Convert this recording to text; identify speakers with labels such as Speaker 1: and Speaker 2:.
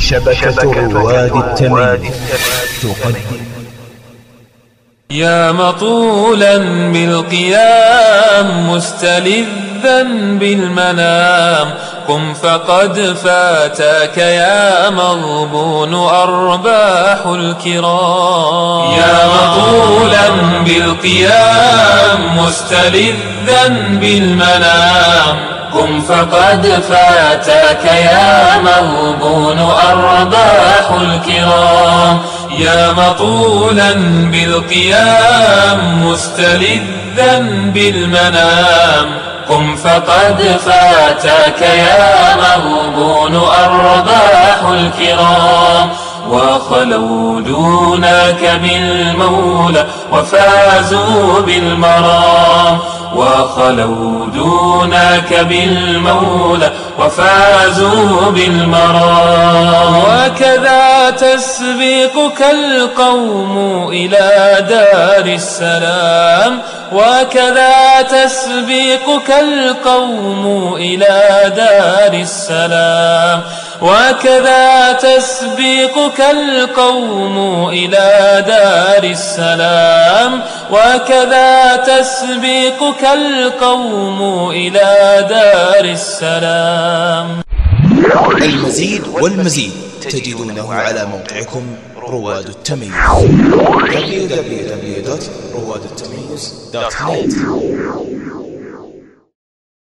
Speaker 1: شبكة رواد التمييز تقدم.
Speaker 2: يا مطولا بالقيام مستلذا بالمنام، قم فقد فاتك يا مغبون أرباح الكرام. يا مطولا بالقيام مستلذا بالمنام، قم فقد فاتك يا مغبون أرباح الكرام. يا مطولا بالقيام مستلذا بالمنام، قم فقد فاتك يا مغبون أرباح الكرام. وخلوا دونك بالمولى وفازوا بالمرام، وخلوا دونك بالمولى وفازوا بالمرام. وكذا تسبقك القوم إلى دار السلام، وكذا تسبقك القوم إلى دار السلام، وكذا تسبقك القوم إلى دار السلام، وكذا تسبقك القوم إلى دار السلام.
Speaker 1: المزيد والمزيد تجدونه على موقعكم رواد التمييز www.روادالتمييز.net.